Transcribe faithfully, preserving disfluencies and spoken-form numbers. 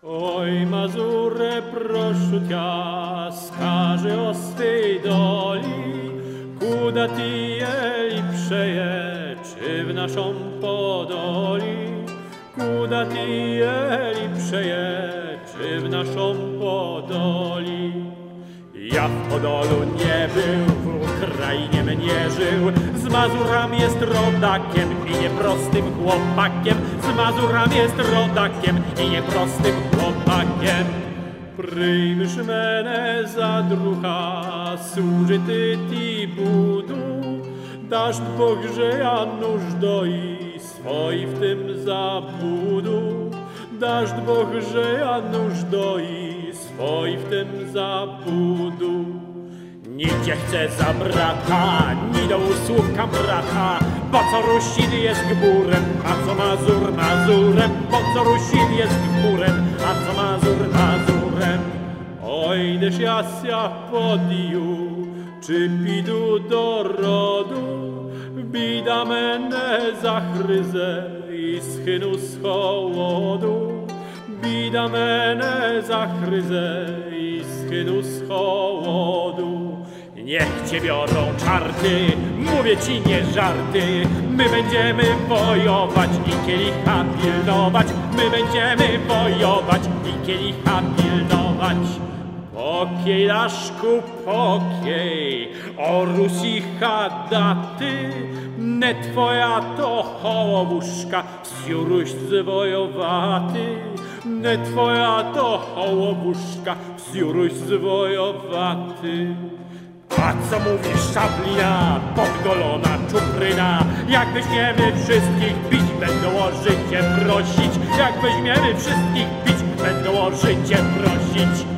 Oj, Mazurę, proszę Cię, skaże o swej doli, kuda Ty jeli przeje, czy w naszą podoli? Kuda Ty jeli przeje, czy w naszą podoli? Ja w Podolu nie był, w Ukrainie mnie żył. Z Mazurami jest rodakiem i nieprostym chłopakiem. Z Mazurami jest rodakiem i nieprostym chłopakiem. Przyjmiesz mnie za drucha, służy ty ti budu. Dasz Bóg, że ja nóż doi, swoi w tym zabudu. Dasz Bóg, że ja nóż doi, swoi w tym zabudu. Ni cię chcę za brata, ni do usług kamrata, bo co Rusin jest gburem, a co Mazur Mazurem, bo co Rusin jest gburem, a co Mazur Mazurem. Oj, deż jasia podiju, czy pidu do rodu, bida mene zachryzę i schynu z hołodu. Bida mene zachryzę i schynu z hołodu. Niech cię biorą czarty, mówię ci nie żarty. My będziemy wojować i kielicha pilnować. My będziemy wojować i kielicha pilnować. Pokiej, Laszku, pokiej, o Rusicha daty, ne twoja to hołowuszka, wsiuruś zwojowaty. Ne twoja to hołowuszka, wsiuruś zwojowaty. A co mówi Szablina, podgolona czupryna? Jak weźmiemy wszystkich bić, będą o życie prosić. Jak weźmiemy wszystkich bić, będą o życie prosić.